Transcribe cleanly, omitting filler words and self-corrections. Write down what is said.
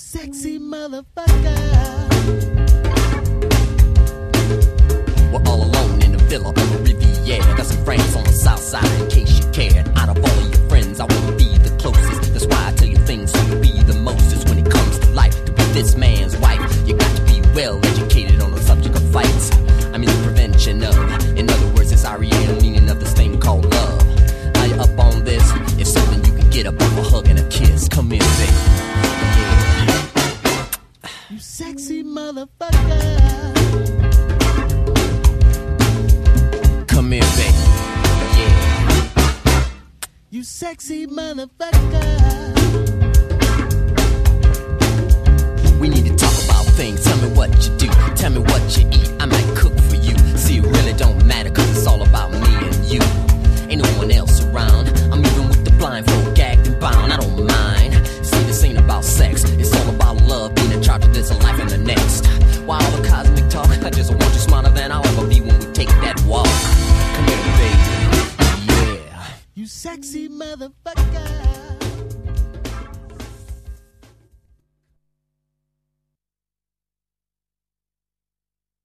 sexy motherfucker. We're all alone in a villa on the Riviera. Got some friends on the south side in case you cared. Out of all of your friends, I wanna be the closest. That's why I tell you things so you be the mostest. When it comes to life, to be this man's wife, you got to be well educated on the subject of fights. I mean the prevention of. In other words, it's REA, meaning of this thing called love. Are you up on this? If so, then you can get up off a hug and a kiss. Come here, baby. You sexy motherfucker. Come here, baby. Yeah. You sexy motherfucker. We need to talk about things. Tell me what you do. Tell me what you eat. I might cook for you. See, it really don't matter, cause it's all about me and you. Ain't no one else around. I'm even with the blindfold, gagged and bound. I don't mind. See, this ain't about sex. It's all about love, being in charge of this life and the next. Why all the cosmic talk? I just want you smarter than I'll ever be when we take that walk. Come here, baby. Yeah. You sexy motherfucker.